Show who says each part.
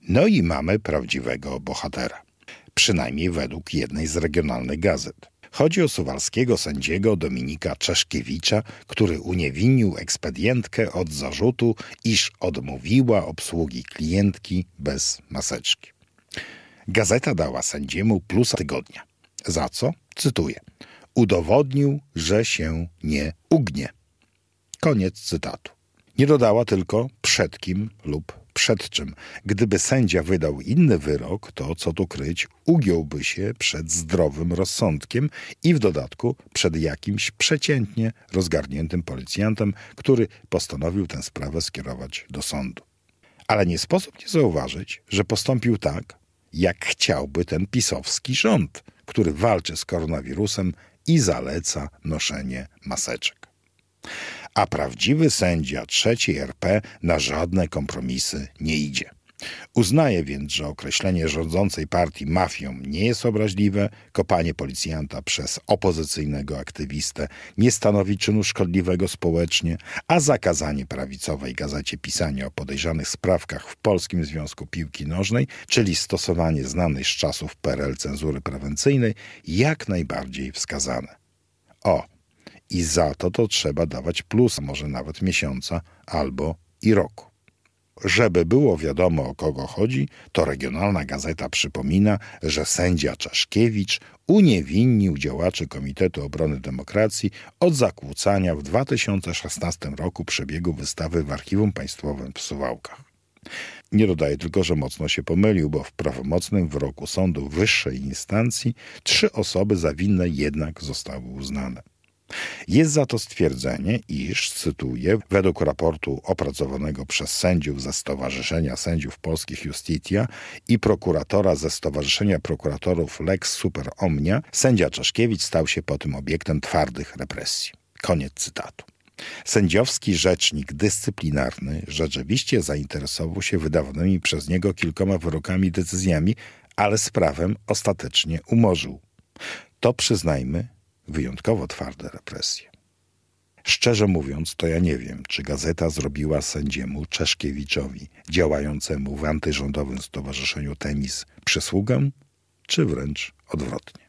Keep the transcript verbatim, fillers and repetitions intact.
Speaker 1: No i mamy prawdziwego bohatera. Przynajmniej według jednej z regionalnych gazet. Chodzi o suwalskiego sędziego Dominika Czeszkiewicza, który uniewinnił ekspedientkę od zarzutu, iż odmówiła obsługi klientki bez maseczki. Gazeta dała sędziemu plusa tygodnia. Za co? Cytuję. Udowodnił, że się nie ugnie. Koniec cytatu. Nie dodała tylko przed kim lub przed czym. Gdyby sędzia wydał inny wyrok, to co tu kryć, ugiąłby się przed zdrowym rozsądkiem i w dodatku przed jakimś przeciętnie rozgarniętym policjantem, który postanowił tę sprawę skierować do sądu. Ale nie sposób nie zauważyć, że postąpił tak, jak chciałby ten pisowski rząd, który walczy z koronawirusem i zaleca noszenie maseczek. A prawdziwy sędzia trzeciej R P na żadne kompromisy nie idzie. Uznaje więc, że określenie rządzącej partii mafią nie jest obraźliwe, kopanie policjanta przez opozycyjnego aktywistę nie stanowi czynu szkodliwego społecznie, a zakazanie prawicowej gazecie pisania o podejrzanych sprawkach w Polskim Związku Piłki Nożnej, czyli stosowanie znanej z czasów P R L cenzury prewencyjnej, jak najbardziej wskazane. O, i za to to trzeba dawać plus, może nawet miesiąca albo i roku. Żeby było wiadomo, o kogo chodzi, to regionalna gazeta przypomina, że sędzia Czeszkiewicz uniewinnił działaczy Komitetu Obrony Demokracji od zakłócania w dwa tysiące szesnastym roku przebiegu wystawy w Archiwum Państwowym w Suwałkach. Nie dodaję tylko, że mocno się pomylił, bo w prawomocnym wyroku sądu wyższej instancji trzy osoby za winne jednak zostały uznane. Jest za to stwierdzenie, iż, cytuję, według raportu opracowanego przez sędziów ze Stowarzyszenia Sędziów Polskich Justitia i prokuratora ze Stowarzyszenia Prokuratorów Lex Super Omnia, sędzia Czeszkiewicz stał się po tym obiektem twardych represji. Koniec cytatu. Sędziowski rzecznik dyscyplinarny rzeczywiście zainteresował się wydawanymi przez niego kilkoma wyrokami i decyzjami, ale z prawem ostatecznie umorzył. To, przyznajmy, wyjątkowo twarde represje. Szczerze mówiąc, to ja nie wiem, czy gazeta zrobiła sędziemu Czeszkiewiczowi, działającemu w antyrządowym stowarzyszeniu Temis, przysługę, czy wręcz odwrotnie.